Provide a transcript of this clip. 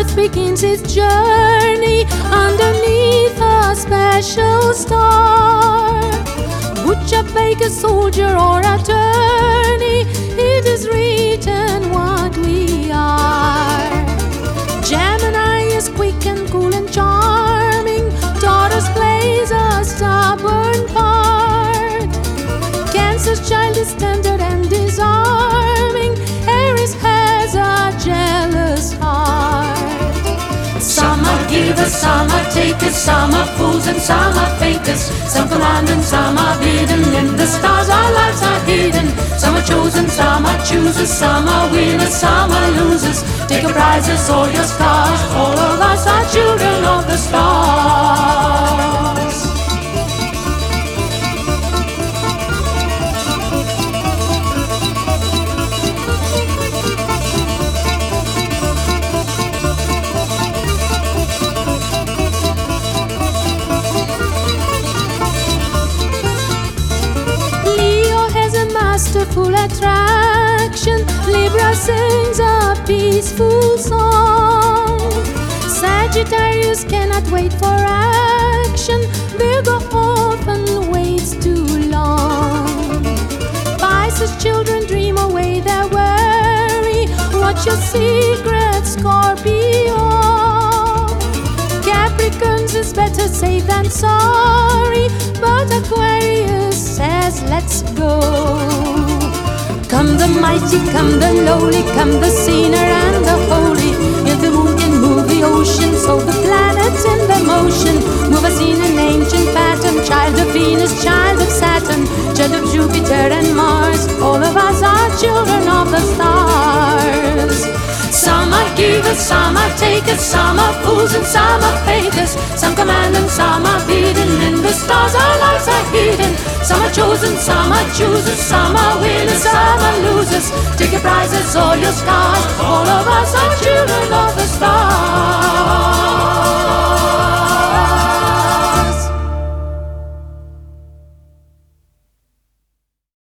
Earth begins its journey underneath a special star. Butcher, baker, soldier, or attorney, it is written what we are. Gemini is quick and cool and charming. Taurus plays a stubborn part. Cancer's child is tender and disarming. Aries has a jealous heart. Some are givers, some are takers, some are fools and some are fakers. Some command and some are bidden. In the stars our lives are hidden. Some are chosen, some are choosers. Some are winners, some are losers. Take your prizes or your scars. All of us are children of the stars. Masterful attraction. Libra sings a peaceful song. Sagittarius cannot wait for action. Virgo often waits too long. Pisces children dream away their worry. Watch your secrets, Scorpio. Capricorns is better safe than sorry, but Aquarius says let's go. Come the mighty, come the lowly, come the sinner and the holy. If the moon can move the ocean, so the planets in their motion move us in an ancient pattern. Child of Venus, child of Saturn, child of Jupiter and Mars. All of us are children of the stars. Some are givers, some are takers, some are fools and some are fakers. Some command and some are bidden. In the stars our lives are hidden. Some are chosen, some are choosers. Some are winners, some are losers. Take your prizes or your scars. All of us are children of